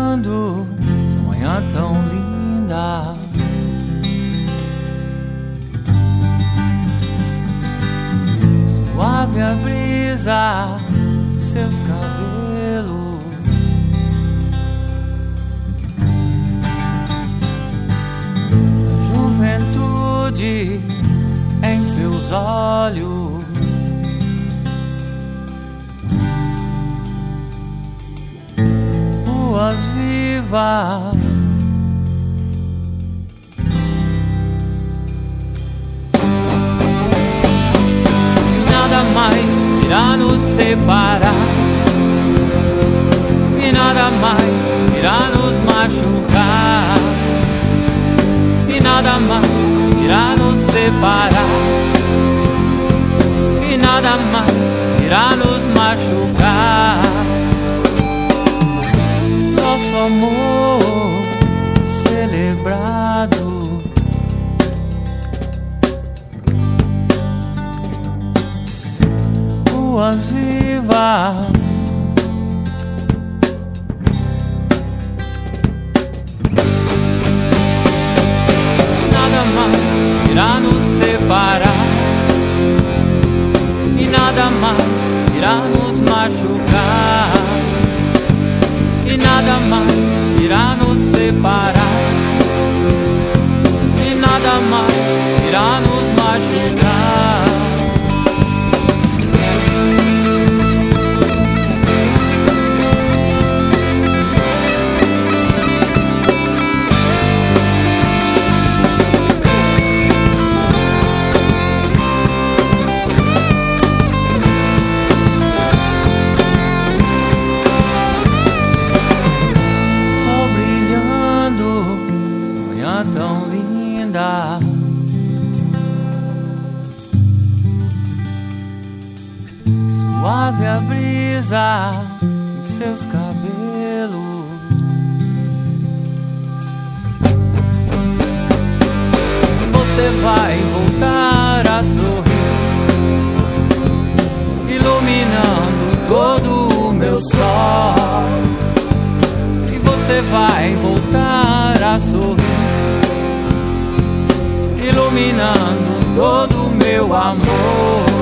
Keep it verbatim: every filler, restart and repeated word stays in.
brilhando, essa manhã tão linda. Suave a brisa, seus cabelos, a juventude em seus olhos, ruas vivas, nada mais irá nos separar, e nada mais irá nos machucar, e nada mais irá nos separar, e nada mais irá nos machucar. Nosso amor celebrado, ruas vivas, nada mais irá nos separar, e nada mais irá nos machucar, e nada mais irá nos separar, e nada mais irá nos machucar. Tão linda, suave a brisa em seus cabelos, você vai voltar a sorrir, iluminando todo o meu sol, e você vai voltar a sorrir, iluminando todo o meu amor.